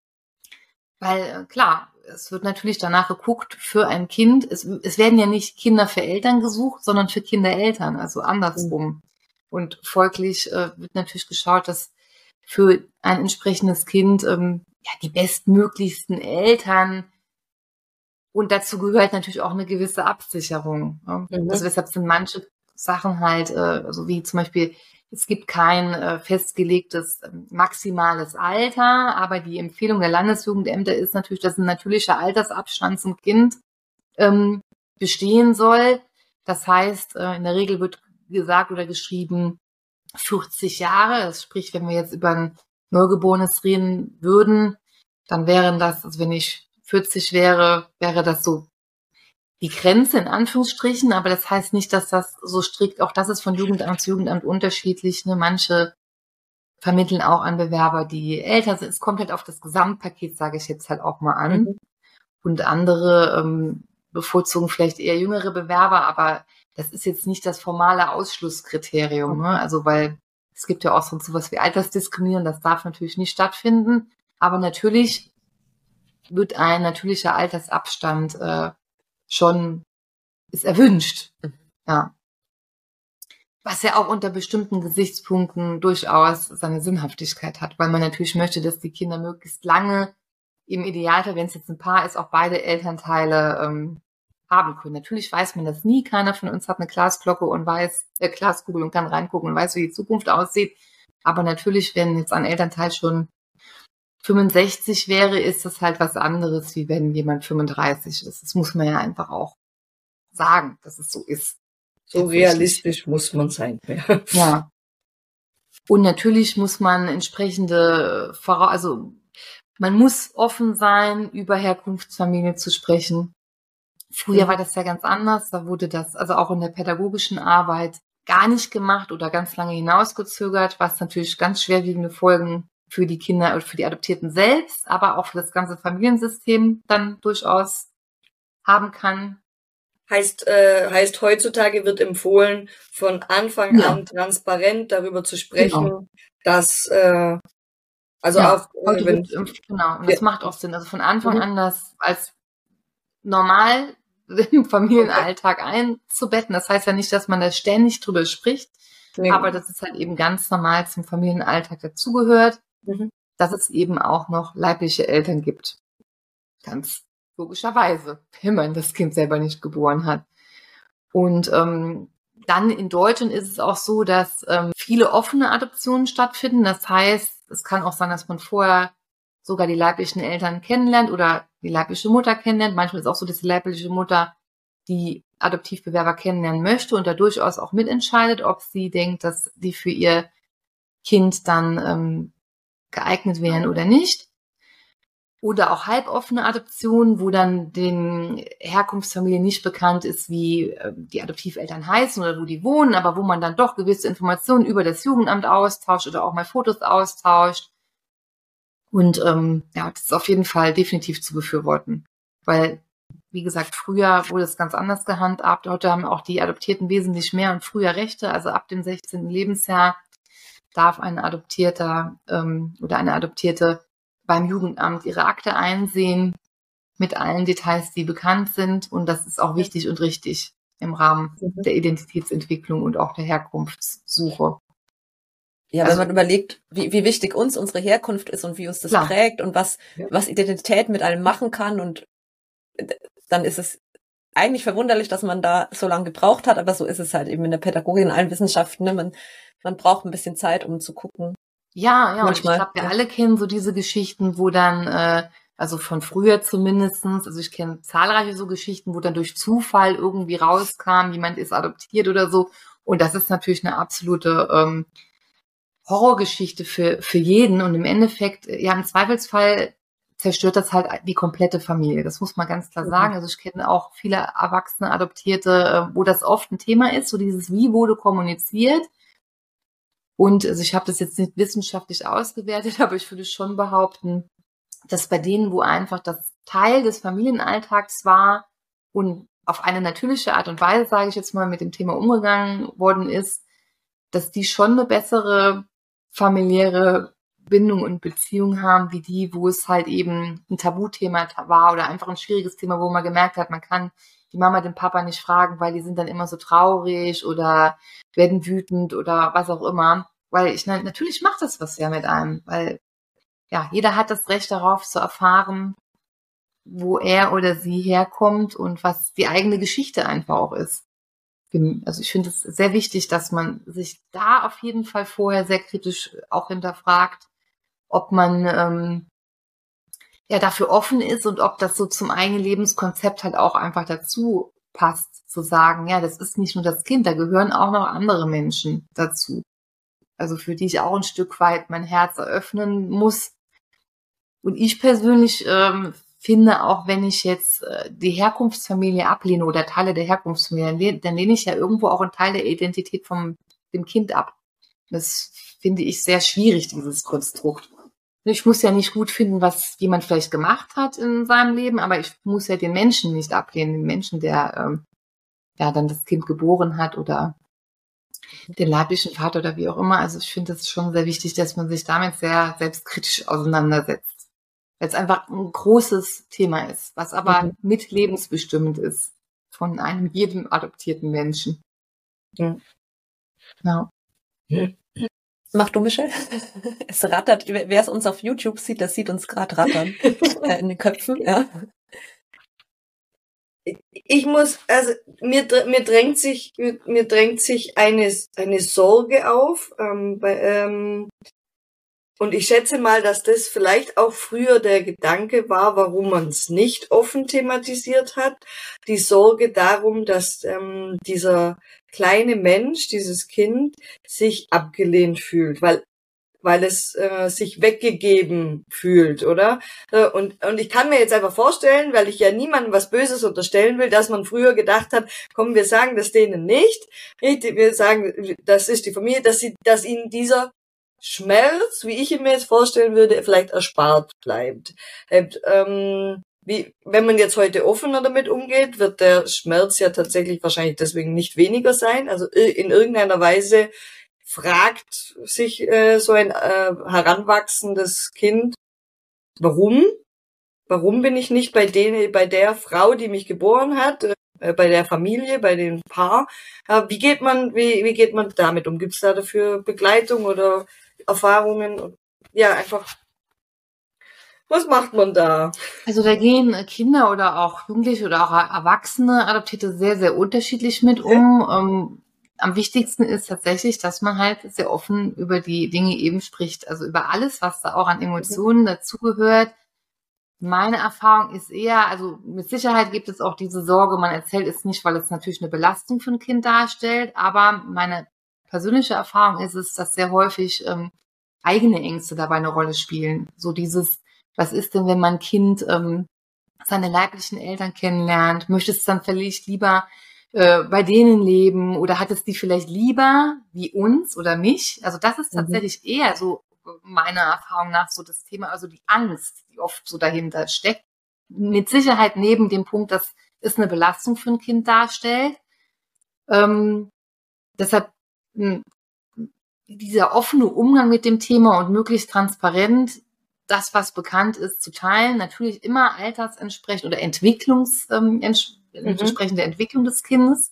Weil, klar, es wird natürlich danach geguckt für ein Kind. Es, es werden ja nicht Kinder für Eltern gesucht, sondern für Kindereltern, also andersrum. Mhm. Und folglich äh, wird natürlich geschaut, dass für ein entsprechendes Kind ähm, ja, die bestmöglichsten Eltern, und dazu gehört natürlich auch eine gewisse Absicherung. Ne? Mhm. Also deshalb sind manche Sachen halt, äh, also wie zum Beispiel, es gibt kein äh, festgelegtes äh, maximales Alter, aber die Empfehlung der Landesjugendämter ist natürlich, dass ein natürlicher Altersabstand zum Kind ähm, bestehen soll. Das heißt, äh, in der Regel wird gesagt oder geschrieben vierzig Jahre. Das sprich, wenn wir jetzt über ein Neugeborenes reden würden, dann wären das, also wenn ich vierzig wäre, wäre das so die Grenze in Anführungsstrichen, aber das heißt nicht, dass das so strikt, auch das ist von Jugendamt zu Jugendamt unterschiedlich. Ne? Manche vermitteln auch an Bewerber, die älter sind. Es kommt halt auf das Gesamtpaket, sage ich jetzt halt auch mal an. Mhm. Und andere ähm, bevorzugen vielleicht eher jüngere Bewerber, aber das ist jetzt nicht das formale Ausschlusskriterium. Ne? Also weil es gibt ja auch so sowas wie Altersdiskriminierung, das darf natürlich nicht stattfinden. Aber natürlich wird ein natürlicher Altersabstand äh, schon ist erwünscht. Ja. Was ja auch unter bestimmten Gesichtspunkten durchaus seine Sinnhaftigkeit hat, weil man natürlich möchte, dass die Kinder möglichst lange, im Idealfall, wenn es jetzt ein Paar ist, auch beide Elternteile ähm, haben können. Natürlich weiß man das nie. Keiner von uns hat eine Glasglocke und weiß, äh, Glaskugel und kann reingucken und weiß, wie die Zukunft aussieht. Aber natürlich, wenn jetzt ein Elternteil schon fünfundsechzig wäre, ist das halt was anderes, wie wenn jemand fünfunddreißig ist. Das muss man ja einfach auch sagen, dass es so ist. So realistisch muss man sein. Ja. Ja. Und natürlich muss man entsprechende, Vora- also man muss offen sein, über Herkunftsfamilie zu sprechen. Früher mhm. war das ja ganz anders. Da wurde das, also auch in der pädagogischen Arbeit, gar nicht gemacht oder ganz lange hinausgezögert, was natürlich ganz schwerwiegende Folgen für die Kinder und für die Adoptierten selbst, aber auch für das ganze Familiensystem dann durchaus haben kann. Heißt, äh, heißt heutzutage wird empfohlen, von Anfang ja. an transparent darüber zu sprechen, genau. dass, äh, also ja, auch, äh, wenn, wird, genau, und ja. das macht auch Sinn. Also von Anfang mhm. an das als normal im Familienalltag okay. einzubetten. Das heißt ja nicht, dass man da ständig drüber spricht, nee. aber dass es halt eben ganz normal zum Familienalltag dazugehört, mhm. dass es eben auch noch leibliche Eltern gibt. Ganz logischerweise, wenn man das Kind selber nicht geboren hat. Und ähm, dann in Deutschland ist es auch so, dass ähm, viele offene Adoptionen stattfinden. Das heißt, es kann auch sein, dass man vorher sogar die leiblichen Eltern kennenlernt oder die leibliche Mutter kennenlernt. Manchmal ist es auch so, dass die leibliche Mutter die Adoptivbewerber kennenlernen möchte und da durchaus auch mitentscheidet, ob sie denkt, dass die für ihr Kind dann ähm, geeignet wären oder nicht. Oder auch halboffene Adoptionen, wo dann den Herkunftsfamilien nicht bekannt ist, wie äh, die Adoptiveltern heißen oder wo die wohnen, aber wo man dann doch gewisse Informationen über das Jugendamt austauscht oder auch mal Fotos austauscht. Und ähm, ja, das ist auf jeden Fall definitiv zu befürworten. Weil, wie gesagt, früher wurde es ganz anders gehandhabt. Heute haben auch die Adoptierten wesentlich mehr und früher Rechte. Also ab dem sechzehnten Lebensjahr darf ein Adoptierter ähm, oder eine Adoptierte beim Jugendamt ihre Akte einsehen mit allen Details, die bekannt sind. Und das ist auch wichtig und richtig im Rahmen mhm. der Identitätsentwicklung und auch der Herkunftssuche. Ja, also, wenn man überlegt, wie, wie wichtig uns unsere Herkunft ist und wie uns das klar. prägt und was, ja. was Identität mit einem machen kann. Und dann ist es eigentlich verwunderlich, dass man da so lange gebraucht hat. Aber so ist es halt eben in der Pädagogik, in allen Wissenschaften. Ne? Man, man braucht ein bisschen Zeit, um zu gucken. Ja, ja, manchmal, und ich glaube, wir ja. alle kennen so diese Geschichten, wo dann, äh, also von früher zumindestens, also ich kenne zahlreiche so Geschichten, wo dann durch Zufall irgendwie rauskam, jemand ist adoptiert oder so. Und das ist natürlich eine absolute ähm, Horrorgeschichte für für jeden. Und im Endeffekt, ja, im Zweifelsfall zerstört das halt die komplette Familie. Das muss man ganz klar sagen. Also ich kenne auch viele erwachsene Adoptierte, wo das oft ein Thema ist, so dieses, wie wurde kommuniziert. Und also ich habe das jetzt nicht wissenschaftlich ausgewertet, aber ich würde schon behaupten, dass bei denen, wo einfach das Teil des Familienalltags war und auf eine natürliche Art und Weise, sage ich jetzt mal, mit dem Thema umgegangen worden ist, dass die schon eine bessere familiäre Bindung und Beziehung haben, wie die, wo es halt eben ein Tabuthema war oder einfach ein schwieriges Thema, wo man gemerkt hat, man kann die Mama den Papa nicht fragen, weil die sind dann immer so traurig oder werden wütend oder was auch immer. Weil ich, natürlich macht das was ja mit einem, weil ja, jeder hat das Recht darauf zu erfahren, wo er oder sie herkommt und was die eigene Geschichte einfach auch ist. Also ich finde es sehr wichtig, dass man sich da auf jeden Fall vorher sehr kritisch auch hinterfragt, ob man ähm, ja dafür offen ist und ob das so zum eigenen Lebenskonzept halt auch einfach dazu passt, zu sagen, ja, das ist nicht nur das Kind, da gehören auch noch andere Menschen dazu. Also für die ich auch ein Stück weit mein Herz eröffnen muss. Und ich persönlich ähm, finde, auch wenn ich jetzt äh, die Herkunftsfamilie ablehne oder Teile der Herkunftsfamilie, dann lehne, dann lehne ich ja irgendwo auch einen Teil der Identität vom dem Kind ab. Das finde ich sehr schwierig, dieses Konstrukt. Ich muss ja nicht gut finden, was jemand vielleicht gemacht hat in seinem Leben, aber ich muss ja den Menschen nicht ablehnen, den Menschen, der ähm, ja dann das Kind geboren hat oder den leiblichen Vater oder wie auch immer. Also ich finde es schon sehr wichtig, dass man sich damit sehr selbstkritisch auseinandersetzt. Weil es einfach ein großes Thema ist, was aber mhm. mit lebensbestimmend ist von einem jeden adoptierten Menschen. Mhm. Ja. Mach du, Michelle. Es rattert, wer es uns auf YouTube sieht, das sieht uns gerade rattern äh, in den Köpfen. Ja. Ich muss, also mir mir drängt sich mir, mir drängt sich eine eine Sorge auf, ähm, bei, ähm, und ich schätze mal, dass das vielleicht auch früher der Gedanke war, warum man es nicht offen thematisiert hat. Die Sorge darum, dass ähm, dieser kleine Mensch, dieses Kind, sich abgelehnt fühlt, weil weil es äh, sich weggegeben fühlt, oder? Äh, und und ich kann mir jetzt einfach vorstellen, weil ich ja niemandem was Böses unterstellen will, dass man früher gedacht hat, komm, wir sagen das denen nicht, wir sagen, das ist die Familie, dass sie, dass ihnen dieser Schmerz, wie ich ihn mir jetzt vorstellen würde, vielleicht erspart bleibt. Und, ähm, wie, wenn man jetzt heute offener damit umgeht, wird der Schmerz ja tatsächlich wahrscheinlich deswegen nicht weniger sein. Also in irgendeiner Weise fragt sich äh, so ein äh, heranwachsendes Kind, warum? Warum bin ich nicht bei denen, bei der Frau, die mich geboren hat, äh, bei der Familie, bei dem Paar? Äh, wie geht man, wie, wie geht man damit um? Gibt es da dafür Begleitung oder Erfahrungen? Ja, einfach. Was macht man da? Also da gehen Kinder oder auch Jugendliche oder auch Erwachsene Adoptierte sehr, sehr unterschiedlich mit um. Okay. Ähm, am wichtigsten ist tatsächlich, dass man halt sehr offen über die Dinge eben spricht. Also über alles, was da auch an Emotionen okay. dazugehört. Meine Erfahrung ist eher, also mit Sicherheit gibt es auch diese Sorge, man erzählt es nicht, weil es natürlich eine Belastung für ein Kind darstellt. Aber meine persönliche Erfahrung ist es, dass sehr häufig ähm, eigene Ängste dabei eine Rolle spielen. So dieses, was ist denn, wenn mein Kind ähm, seine leiblichen Eltern kennenlernt? Möchte es dann vielleicht lieber äh, bei denen leben oder hat es die vielleicht lieber wie uns oder mich? Also das ist tatsächlich mhm. eher so meiner Erfahrung nach so das Thema, also die Angst, die oft so dahinter steckt. Mit Sicherheit neben dem Punkt, dass es eine Belastung für ein Kind darstellt. Ähm, deshalb mh, dieser offene Umgang mit dem Thema und möglichst transparent das, was bekannt ist, zu teilen, natürlich immer altersentsprechend oder entwicklungs ähm, ents- mhm. entsprechend der Entwicklung des Kindes,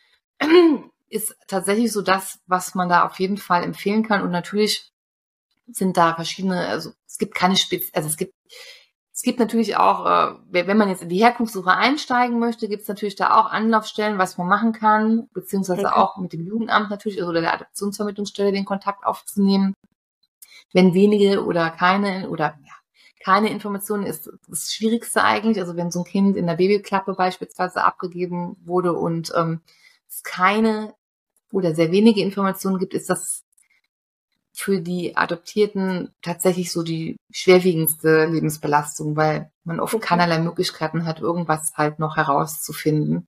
ist tatsächlich so das, was man da auf jeden Fall empfehlen kann. Und natürlich sind da verschiedene, also es gibt keine Spez, also es gibt es gibt natürlich auch, äh, wenn man jetzt in die Herkunftssuche einsteigen möchte, gibt es natürlich da auch Anlaufstellen, was man machen kann, beziehungsweise okay. auch mit dem Jugendamt natürlich oder der Adoptionsvermittlungsstelle den Kontakt aufzunehmen. Wenn wenige oder keine oder ja, keine Informationen ist das Schwierigste eigentlich. Also wenn so ein Kind in der Babyklappe beispielsweise abgegeben wurde und ähm, es keine oder sehr wenige Informationen gibt, ist das für die Adoptierten tatsächlich so die schwerwiegendste Lebensbelastung, weil man oft okay. keinerlei Möglichkeiten hat, irgendwas halt noch herauszufinden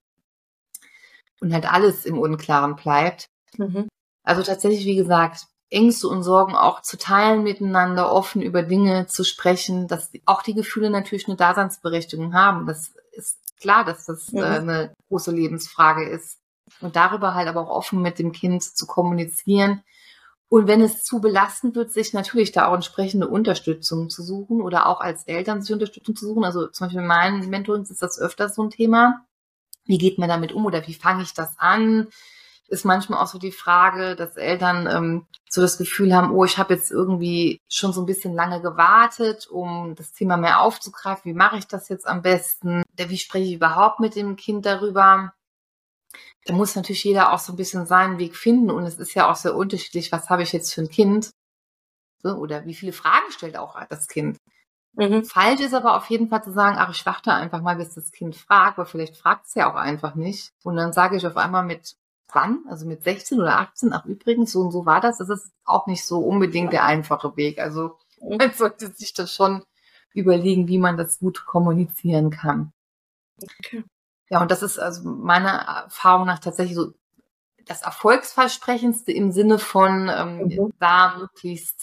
und halt alles im Unklaren bleibt. Mhm. Also tatsächlich, wie gesagt, Ängste und Sorgen auch zu teilen miteinander, offen über Dinge zu sprechen, dass auch die Gefühle natürlich eine Daseinsberechtigung haben. Das ist klar, dass das mhm. äh, eine große Lebensfrage ist. und darüber halt aber auch offen mit dem Kind zu kommunizieren. Und wenn es zu belastend wird, sich natürlich da auch entsprechende Unterstützung zu suchen oder auch als Eltern sich Unterstützung zu suchen. Also zum Beispiel in meinen Mentorings ist das öfter so ein Thema. Wie geht man damit um oder wie fange ich das an? Ist manchmal auch so die Frage, dass Eltern ähm, so das Gefühl haben, oh, ich habe jetzt irgendwie schon so ein bisschen lange gewartet, um das Thema mehr aufzugreifen. Wie mache ich das jetzt am besten? Wie spreche ich überhaupt mit dem Kind darüber? Da muss natürlich jeder auch so ein bisschen seinen Weg finden. Und es ist ja auch sehr unterschiedlich, was habe ich jetzt für ein Kind? So, oder wie viele Fragen stellt auch das Kind? Mhm. Falsch ist aber auf jeden Fall zu sagen, ach, ich warte einfach mal, bis das Kind fragt, weil vielleicht fragt es ja auch einfach nicht. Und dann sage ich auf einmal mit wann, also mit sechzehn oder achtzehn, ach übrigens, so und so war das, das ist auch nicht so unbedingt der einfache Weg. Also man sollte sich das schon überlegen, wie man das gut kommunizieren kann. Okay. Ja, und das ist also meiner Erfahrung nach tatsächlich so das Erfolgsversprechendste im Sinne von ähm, mhm. da möglichst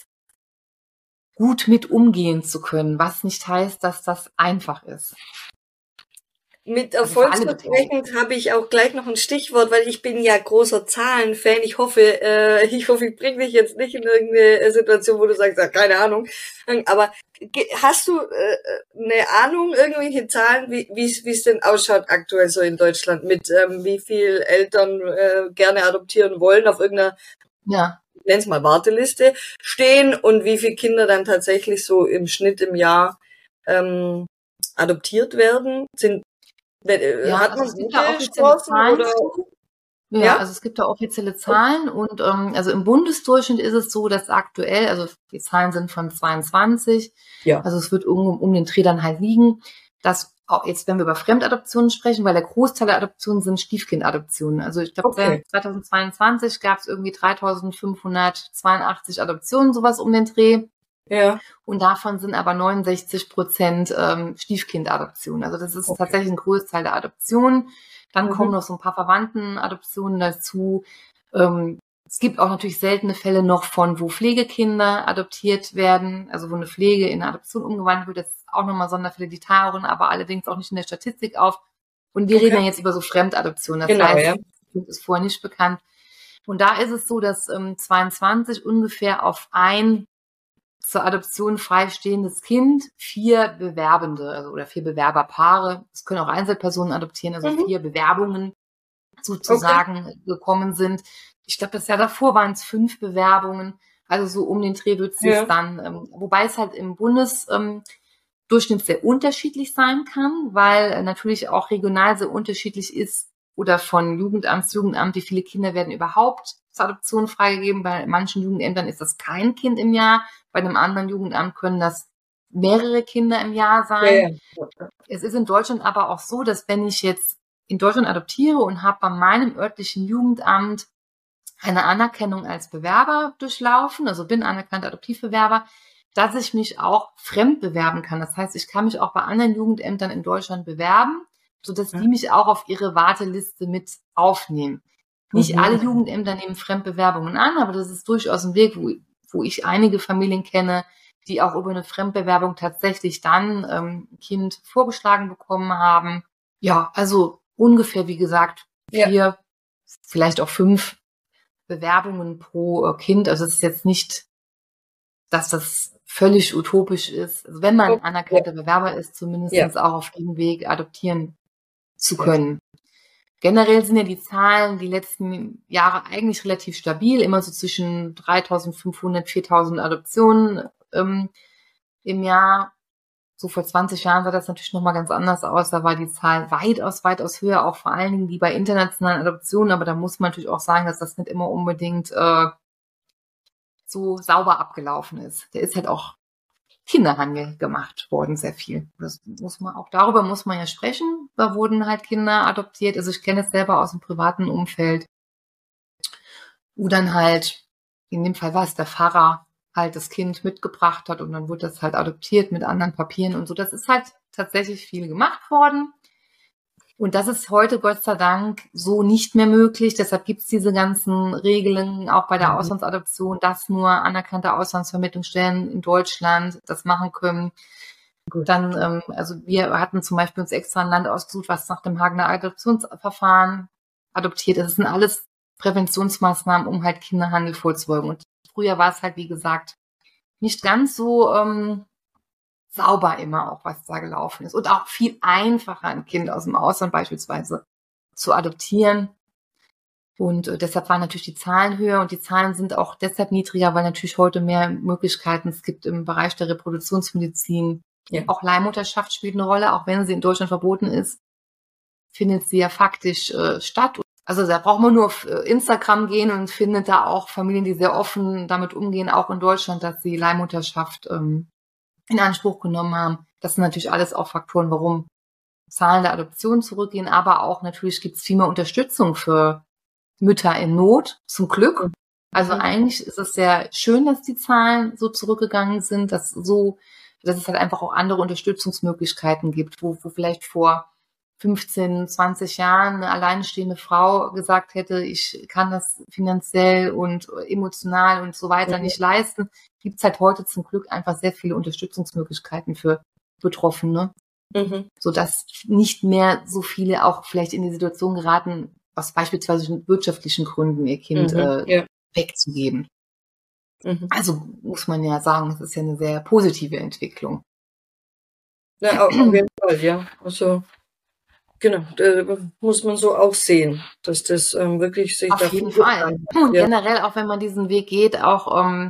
gut mit umgehen zu können, was nicht heißt, dass das einfach ist. Mit erfolgsversprechend habe ich auch gleich noch ein Stichwort, weil ich bin ja großer Zahlenfan. Ich hoffe, äh, ich hoffe, ich bringe dich jetzt nicht in irgendeine Situation, wo du sagst, ja, keine Ahnung. Aber hast du äh, eine Ahnung, irgendwelche Zahlen, wie wie es denn ausschaut aktuell so in Deutschland mit ähm, wie viel Eltern äh, gerne adoptieren wollen auf irgendeiner, ja, nenn's mal Warteliste stehen und wie viele Kinder dann tatsächlich so im Schnitt im Jahr ähm, adoptiert werden? Sind Ja, Hat also man es gibt da offizielle Chancen, Zahlen oder? zu. Ja, Ja? also es gibt da offizielle Zahlen und ähm, also im Bundesdurchschnitt ist es so, dass aktuell, also die Zahlen sind von zweiundzwanzig, ja. Also es wird um, um den Dreh dann halt liegen, dass auch jetzt, wenn wir über Fremdadoptionen sprechen, weil der Großteil der Adoptionen sind Stiefkindadoptionen. Also ich glaube, okay. zweitausendzweiundzwanzig gab es irgendwie dreitausendfünfhundertzweiundachtzig Adoptionen, sowas um den Dreh. Ja. Und davon sind aber neunundsechzig Prozent ähm, Stiefkindadoptionen. Also das ist okay. tatsächlich ein Großteil der Adoptionen. Dann mhm. kommen noch so ein paar Verwandtenadoptionen dazu. Ähm, es gibt auch natürlich seltene Fälle noch von, wo Pflegekinder adoptiert werden, also wo eine Pflege in eine Adoption umgewandelt wird. Das ist auch nochmal Sonderfälle, die tauchen aber allerdings auch nicht in der Statistik auf. Und wir okay. reden ja jetzt über so Fremdadoptionen. Das genau, heißt, ja. das Kind ist vorher nicht bekannt. Und da ist es so, dass ähm, zweiundzwanzig ungefähr auf ein zur Adoption freistehendes Kind vier Bewerbende, also oder vier Bewerberpaare, es können auch Einzelpersonen adoptieren, also mhm. vier Bewerbungen sozusagen okay. gekommen sind. Ich glaube, das Jahr davor waren es fünf Bewerbungen, also so um den Dreh wird es ja. dann, ähm, wobei es halt im Bundesdurchschnitt ähm, sehr unterschiedlich sein kann, weil äh, natürlich auch regional sehr unterschiedlich ist oder von Jugendamt zu Jugendamt, wie viele Kinder werden überhaupt zur Adoption freigegeben. Bei manchen Jugendämtern ist das kein Kind im Jahr, bei einem anderen Jugendamt können das mehrere Kinder im Jahr sein. Ja, ja. Es ist in Deutschland aber auch so, dass wenn ich jetzt in Deutschland adoptiere und habe bei meinem örtlichen Jugendamt eine Anerkennung als Bewerber durchlaufen, also bin anerkannter Adoptivbewerber, dass ich mich auch fremd bewerben kann. Das heißt, ich kann mich auch bei anderen Jugendämtern in Deutschland bewerben, sodass ja. die mich auch auf ihre Warteliste mit aufnehmen. Nicht mhm. alle Jugendämter nehmen Fremdbewerbungen an, aber das ist durchaus ein Weg, wo, wo ich einige Familien kenne, die auch über eine Fremdbewerbung tatsächlich dann ähm, ein Kind vorgeschlagen bekommen haben. Ja, also ungefähr, wie gesagt, vier, ja. vielleicht auch fünf Bewerbungen pro äh, Kind. Also es ist jetzt nicht, dass das völlig utopisch ist. Also wenn man anerkannter Bewerber ist, zumindest ja. auch auf dem Weg adoptieren zu können. Ja. Generell sind ja die Zahlen die letzten Jahre eigentlich relativ stabil, immer so zwischen dreitausendfünfhundert, viertausend Adoptionen ähm, im Jahr. So vor zwanzig Jahren sah das natürlich nochmal ganz anders aus. Da war die Zahl weitaus, weitaus höher, auch vor allen Dingen die bei internationalen Adoptionen. Aber da muss man natürlich auch sagen, dass das nicht immer unbedingt äh, so sauber abgelaufen ist. Der ist halt auch Kinderhandel gemacht worden, sehr viel. Das muss man, auch darüber muss man ja sprechen. Da wurden halt Kinder adoptiert. Also ich kenne es selber aus dem privaten Umfeld, wo dann halt, in dem Fall war es der Pfarrer, halt das Kind mitgebracht hat und dann wurde das halt adoptiert mit anderen Papieren und so. Das ist halt tatsächlich viel gemacht worden. Und das ist heute Gott sei Dank so nicht mehr möglich. Deshalb gibt es diese ganzen Regelungen auch bei der Auslandsadoption, dass nur anerkannte Auslandsvermittlungsstellen in Deutschland das machen können. Gut. Dann, ähm, also wir hatten zum Beispiel uns extra ein Land ausgesucht, was nach dem Hagener Adoptionsverfahren adoptiert. Das sind alles Präventionsmaßnahmen, um halt Kinderhandel vorzubeugen. Und früher war es halt, wie gesagt, nicht ganz so ähm, sauber immer auch, was da gelaufen ist. Und auch viel einfacher, ein Kind aus dem Ausland beispielsweise zu adoptieren. Und äh, deshalb waren natürlich die Zahlen höher und die Zahlen sind auch deshalb niedriger, weil natürlich heute mehr Möglichkeiten es gibt im Bereich der Reproduktionsmedizin. Ja. Auch Leihmutterschaft spielt eine Rolle, auch wenn sie in Deutschland verboten ist, findet sie ja faktisch äh, statt. Also da braucht man nur auf Instagram gehen und findet da auch Familien, die sehr offen damit umgehen, auch in Deutschland, dass sie Leihmutterschaft ähm, in Anspruch genommen haben. Das sind natürlich alles auch Faktoren, warum Zahlen der Adoption zurückgehen, aber auch natürlich gibt es viel mehr Unterstützung für Mütter in Not, zum Glück. Also mhm. eigentlich ist es sehr schön, dass die Zahlen so zurückgegangen sind, dass so, dass es halt einfach auch andere Unterstützungsmöglichkeiten gibt, wo, wo vielleicht vor fünfzehn, zwanzig Jahren eine alleinstehende Frau gesagt hätte, ich kann das finanziell und emotional und so weiter mhm. nicht leisten, gibt es halt heute zum Glück einfach sehr viele Unterstützungsmöglichkeiten für Betroffene, mhm. sodass nicht mehr so viele auch vielleicht in die Situation geraten, aus beispielsweise wirtschaftlichen Gründen ihr Kind mhm, äh, ja. wegzugeben. Mhm. Also muss man ja sagen, es ist ja eine sehr positive Entwicklung. Ja, auf jeden Fall, ja. Also genau, da muss man so auch sehen, dass das ähm, wirklich sich auf jeden Fall. Und ja. generell, auch wenn man diesen Weg geht, auch ähm,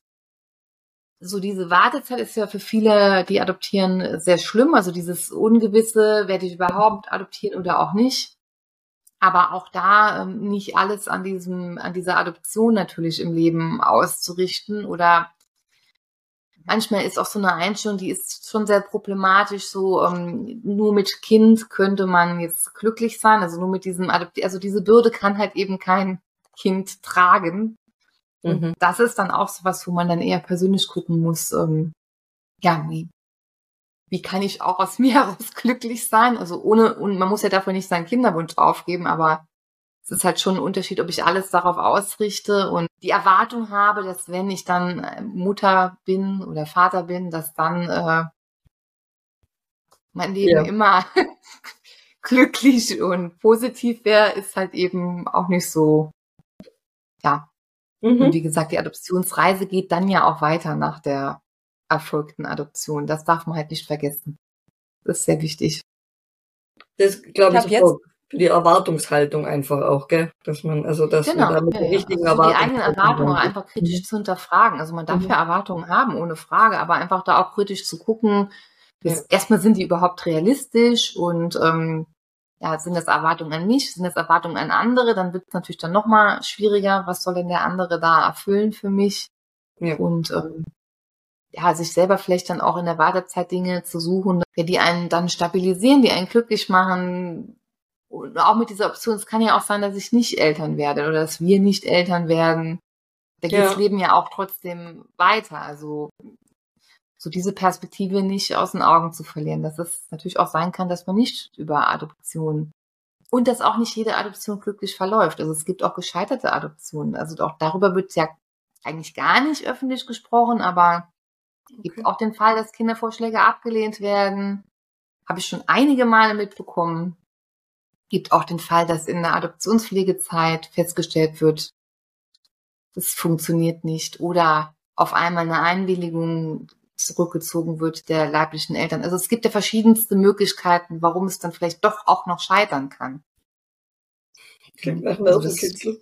so diese Wartezeit ist ja für viele, die adoptieren, sehr schlimm. Also dieses Ungewisse, werde ich überhaupt adoptieren oder auch nicht. Aber auch da ähm, nicht alles an diesem, an dieser Adoption natürlich im Leben auszurichten. Oder manchmal ist auch so eine Einstellung, die ist schon sehr problematisch. So ähm, nur mit Kind könnte man jetzt glücklich sein. Also nur mit diesem Adopt, also diese Bürde kann halt eben kein Kind tragen. Und mhm. das ist dann auch so was, wo man dann eher persönlich gucken muss. Ähm, ja, wie Wie kann ich auch aus mir heraus glücklich sein? Also ohne, und man muss ja dafür nicht seinen Kinderwunsch aufgeben, aber es ist halt schon ein Unterschied, ob ich alles darauf ausrichte und die Erwartung habe, dass wenn ich dann Mutter bin oder Vater bin, dass dann äh, mein Leben ja. immer glücklich und positiv wäre, ist halt eben auch nicht so, ja. Mhm. Und wie gesagt, die Adoptionsreise geht dann ja auch weiter nach der erfolgten Adoption. Das darf man halt nicht vergessen. Das ist sehr wichtig. Das glaube ich, ich jetzt für die Erwartungshaltung einfach auch, gell? Dass man, also dass genau, man da mit ja, den richtigen also Erwartungen. Die eigenen Erwartungen einfach kritisch mhm. zu hinterfragen. Also man darf mhm. ja Erwartungen haben, ohne Frage, aber einfach da auch kritisch zu gucken, ja. erstmal sind die überhaupt realistisch und ähm, ja, sind das Erwartungen an mich, sind das Erwartungen an andere, dann wird es natürlich dann nochmal schwieriger, was soll denn der andere da erfüllen für mich? Ja. Und ähm, ja, sich selber vielleicht dann auch in der Wartezeit Dinge zu suchen, die einen dann stabilisieren, die einen glücklich machen. Und auch mit dieser Option, es kann ja auch sein, dass ich nicht Eltern werde oder dass wir nicht Eltern werden. Da geht ja. das Leben ja auch trotzdem weiter. Also so diese Perspektive nicht aus den Augen zu verlieren, dass es natürlich auch sein kann, dass man nicht über Adoption und dass auch nicht jede Adoption glücklich verläuft. Also es gibt auch gescheiterte Adoptionen. Also auch darüber wird ja eigentlich gar nicht öffentlich gesprochen, aber es gibt okay. auch den Fall, dass Kindervorschläge abgelehnt werden. Habe ich schon einige Male mitbekommen. Gibt auch den Fall, dass in der Adoptionspflegezeit festgestellt wird, das funktioniert nicht. Oder auf einmal eine Einwilligung zurückgezogen wird der leiblichen Eltern. Also es gibt ja verschiedenste Möglichkeiten, warum es dann vielleicht doch auch noch scheitern kann. Klingt nach Nervenkitzel.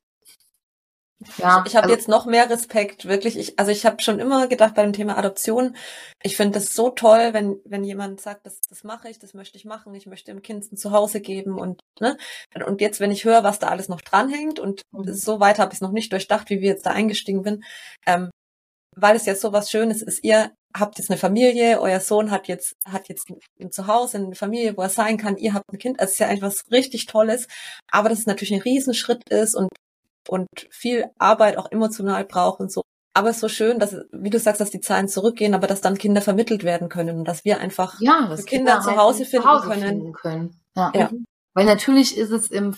Ja, ich ich habe also, jetzt noch mehr Respekt, wirklich. Ich, also ich habe schon immer gedacht bei dem Thema Adoption, ich finde das so toll, wenn wenn jemand sagt, das das mache ich, das möchte ich machen, ich möchte dem Kind ein Zuhause geben und ne und jetzt, wenn ich höre, was da alles noch dranhängt und mhm. so weit habe ich es noch nicht durchdacht, wie wir jetzt da eingestiegen sind, ähm, weil es ja so was Schönes ist. Ihr habt jetzt eine Familie, euer Sohn hat jetzt hat jetzt ein Zuhause, eine Familie, wo er sein kann. Ihr habt ein Kind, also es ist ja eigentlich was richtig Tolles, aber dass es natürlich ein Riesenschritt ist und und viel Arbeit auch emotional braucht und so. Aber es ist so schön, dass, wie du sagst, dass die Zahlen zurückgehen, aber dass dann Kinder vermittelt werden können und dass wir einfach ja, dass Kinder, Kinder zu Hause finden zu Hause können. Finden können. Ja. Ja. Weil natürlich ist es im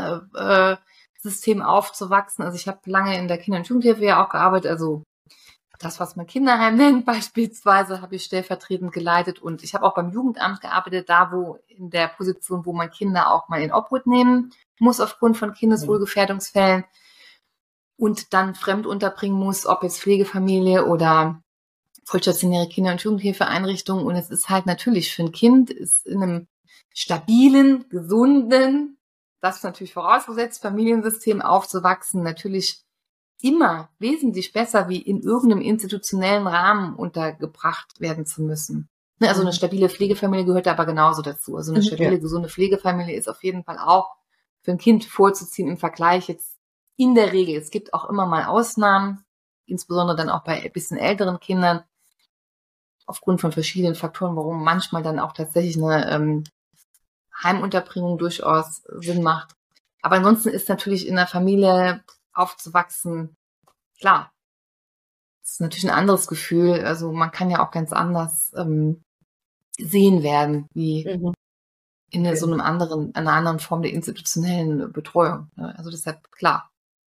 Familiensystem äh, aufzuwachsen. Also ich habe lange in der Kinder- und Jugendhilfe ja auch gearbeitet, also das, was man Kinderheim nennt, beispielsweise, habe ich stellvertretend geleitet. Und ich habe auch beim Jugendamt gearbeitet, da wo in der Position, wo man Kinder auch mal in Obhut nehmen muss aufgrund von Kindeswohlgefährdungsfällen und dann fremd unterbringen muss, ob jetzt Pflegefamilie oder vollstationäre Kinder- und Jugendhilfeeinrichtungen. Und es ist halt natürlich für ein Kind, ist in einem stabilen, gesunden, das ist natürlich vorausgesetzt, Familiensystem aufzuwachsen, natürlich immer wesentlich besser, wie in irgendeinem institutionellen Rahmen untergebracht werden zu müssen. Also eine stabile Pflegefamilie gehört aber genauso dazu. Also eine stabile, gesunde Pflegefamilie ist auf jeden Fall auch für ein Kind vorzuziehen im Vergleich jetzt in der Regel. Es gibt auch immer mal Ausnahmen, insbesondere dann auch bei ein bisschen älteren Kindern, aufgrund von verschiedenen Faktoren, warum manchmal dann auch tatsächlich eine ähm, Heimunterbringung durchaus Sinn macht. Aber ansonsten ist natürlich in der Familie aufzuwachsen, klar, das ist natürlich ein anderes Gefühl. Also man kann ja auch ganz anders ähm, gesehen werden, wie mhm. in okay. so einem anderen, einer anderen Form der institutionellen Betreuung. Also deshalb, klar.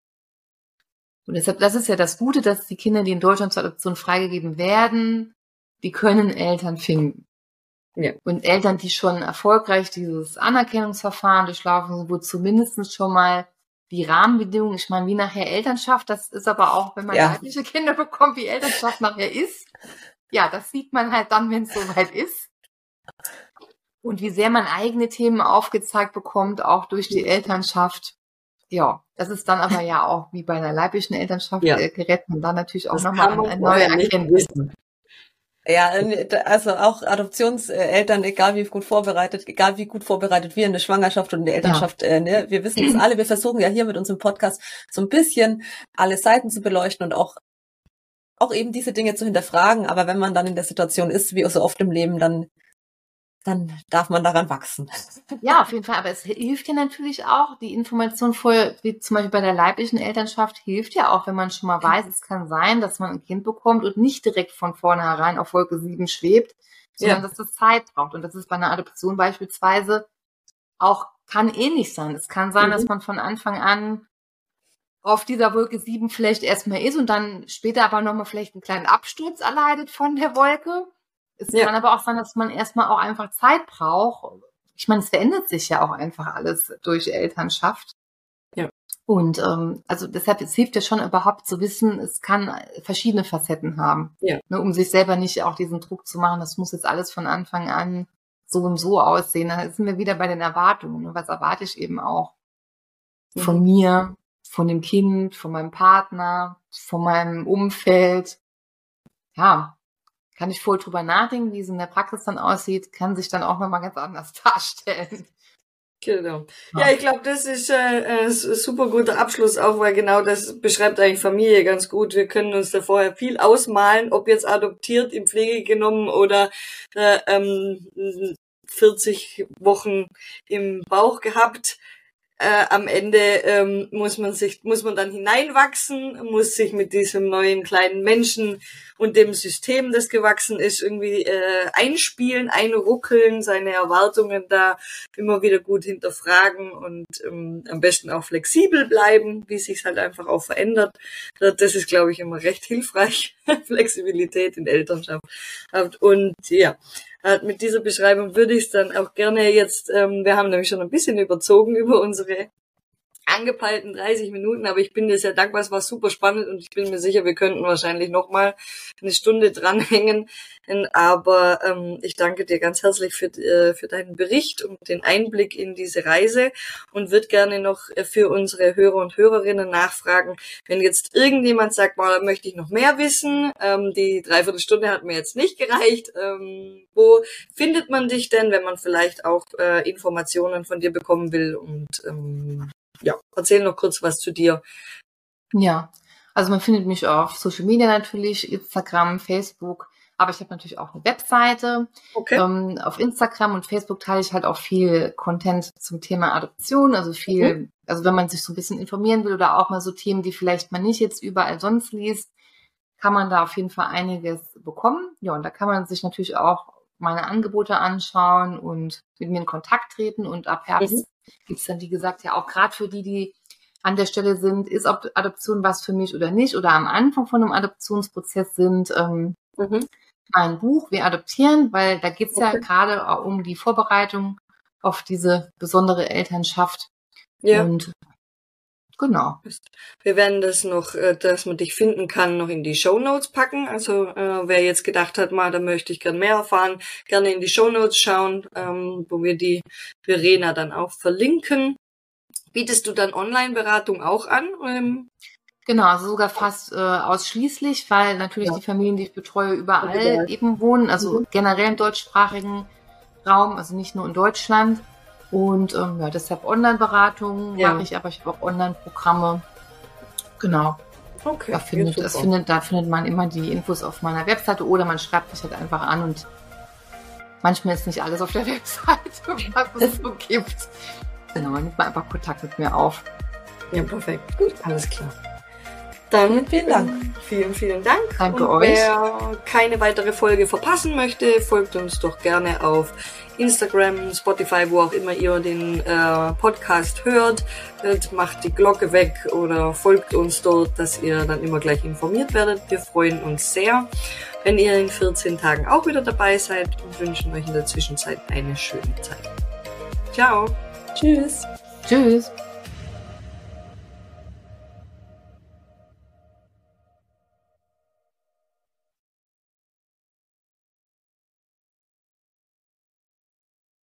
Und deshalb, das ist ja das Gute, dass die Kinder, die in Deutschland zur Adoption freigegeben werden, die können Eltern finden. Ja. Und Eltern, die schon erfolgreich dieses Anerkennungsverfahren durchlaufen, wo zumindest schon mal die Rahmenbedingungen, ich meine, wie nachher Elternschaft, das ist aber auch, wenn man ja. leibliche Kinder bekommt, wie Elternschaft nachher ist. Ja, das sieht man halt dann, wenn es soweit ist. Und wie sehr man eigene Themen aufgezeigt bekommt, auch durch die Elternschaft. Ja, das ist dann aber ja auch wie bei einer leiblichen Elternschaft, ja. äh, gerät man dann natürlich auch nochmal an eine neue Erkenntnis. Ja, also auch Adoptionseltern, egal wie gut vorbereitet, egal wie gut vorbereitet wir in der Schwangerschaft und in der Elternschaft, ja. äh, ne, wir wissen es alle, wir versuchen ja hier mit unserem Podcast so ein bisschen alle Seiten zu beleuchten und auch auch eben diese Dinge zu hinterfragen, aber wenn man dann in der Situation ist, wie so oft im Leben, dann dann darf man daran wachsen. Ja, auf jeden Fall. Aber es hilft ja natürlich auch, die Information vorher, wie zum Beispiel bei der leiblichen Elternschaft, hilft ja auch, wenn man schon mal weiß, es kann sein, dass man ein Kind bekommt und nicht direkt von vornherein auf Wolke sieben schwebt, sondern ja. dass das Zeit braucht. Und das ist bei einer Adoption beispielsweise auch, kann ähnlich sein. Es kann sein, mhm. dass man von Anfang an auf dieser Wolke sieben vielleicht erstmal ist und dann später aber nochmal vielleicht einen kleinen Absturz erleidet von der Wolke. Es ja. kann aber auch sein, dass man erstmal auch einfach Zeit braucht. Ich meine, es verändert sich ja auch einfach alles durch Elternschaft. Ja. Und ähm, also deshalb, es hilft ja schon überhaupt zu wissen, es kann verschiedene Facetten haben. Ja. Ne, um sich selber nicht auch diesen Druck zu machen, das muss jetzt alles von Anfang an so und so aussehen. Da sind wir wieder bei den Erwartungen. Was erwarte ich eben auch mhm. von mir, von dem Kind, von meinem Partner, von meinem Umfeld. Ja. Kann ich voll drüber nachdenken, wie es in der Praxis dann aussieht, kann sich dann auch nochmal ganz anders darstellen. Genau. Ja, ich glaube, das ist äh, ein super guter Abschluss auch, weil genau das beschreibt eigentlich Familie ganz gut. Wir können uns da vorher viel ausmalen, ob jetzt adoptiert, in Pflege genommen oder äh, ähm, vierzig Wochen im Bauch gehabt. Äh, am Ende ähm, muss man sich, muss man dann hineinwachsen, muss sich mit diesem neuen kleinen Menschen und dem System, das gewachsen ist, irgendwie äh, einspielen, einruckeln, seine Erwartungen da immer wieder gut hinterfragen und ähm, am besten auch flexibel bleiben, wie sich's halt einfach auch verändert. Das ist, glaube ich, immer recht hilfreich, Flexibilität in Elternschaft. Und ja, mit dieser Beschreibung würde ich es dann auch gerne jetzt, ähm, wir haben nämlich schon ein bisschen überzogen über unsere angepeilten dreißig Minuten, aber ich bin dir sehr dankbar, es war super spannend und ich bin mir sicher, wir könnten wahrscheinlich nochmal eine Stunde dranhängen, aber ähm, ich danke dir ganz herzlich für, äh, für deinen Bericht und den Einblick in diese Reise und würde gerne noch für unsere Hörer und Hörerinnen nachfragen, wenn jetzt irgendjemand sagt, boah, da möchte ich noch mehr wissen, ähm, die Dreiviertelstunde hat mir jetzt nicht gereicht, ähm, wo findet man dich denn, wenn man vielleicht auch äh, Informationen von dir bekommen will und ähm, ja, erzähl noch kurz was zu dir. Ja, also man findet mich auf Social Media natürlich, Instagram, Facebook, aber ich habe natürlich auch eine Webseite. Okay. Ähm, auf Instagram und Facebook teile ich halt auch viel Content zum Thema Adoption, also viel, mhm. also wenn man sich so ein bisschen informieren will oder auch mal so Themen, die vielleicht man nicht jetzt überall sonst liest, kann man da auf jeden Fall einiges bekommen. Ja, und da kann man sich natürlich auch meine Angebote anschauen und mit mir in Kontakt treten und ab Herbst mhm. gibt's dann, wie gesagt, ja auch gerade für die, die an der Stelle sind, ist Adoption was für mich oder nicht, oder am Anfang von einem Adoptionsprozess sind, ähm, Mhm. mein Buch Wir adoptieren, weil da geht's Okay. ja gerade auch um die Vorbereitung auf diese besondere Elternschaft. Ja. Und genau. Wir werden das noch, äh, dass man dich finden kann, noch in die Shownotes packen. Also äh, wer jetzt gedacht hat, mal, da möchte ich gern mehr erfahren, gerne in die Shownotes schauen, ähm, wo wir die Verena dann auch verlinken. Bietest du dann Online-Beratung auch an? Ähm, Genau, also sogar fast äh, ausschließlich, weil natürlich Ja. die Familien, die ich betreue, überall Überall. eben wohnen, also Mhm. generell im deutschsprachigen Raum, also nicht nur in Deutschland. Und ähm, ja, deshalb Online-Beratung Ja. mache ich, aber ich habe auch Online-Programme. Genau. okay, Da findet, ja, das super. findet, da findet man immer die Infos auf meiner Webseite oder man schreibt mich halt einfach an und manchmal ist nicht alles auf der Webseite, was es so gibt. Genau, nimmt man einfach Kontakt mit mir auf. Ja, perfekt. Gut, alles klar. Dann Vielen Dank. ähm, Vielen, vielen Dank. Danke Und euch. wer keine weitere Folge verpassen möchte, folgt uns doch gerne auf Instagram, Spotify, wo auch immer ihr den äh, Podcast hört. Äh, macht die Glocke weg oder folgt uns dort, dass ihr dann immer gleich informiert werdet. Wir freuen uns sehr, wenn ihr in vierzehn Tagen auch wieder dabei seid und wünschen euch in der Zwischenzeit eine schöne Zeit. Ciao. Tschüss. Tschüss.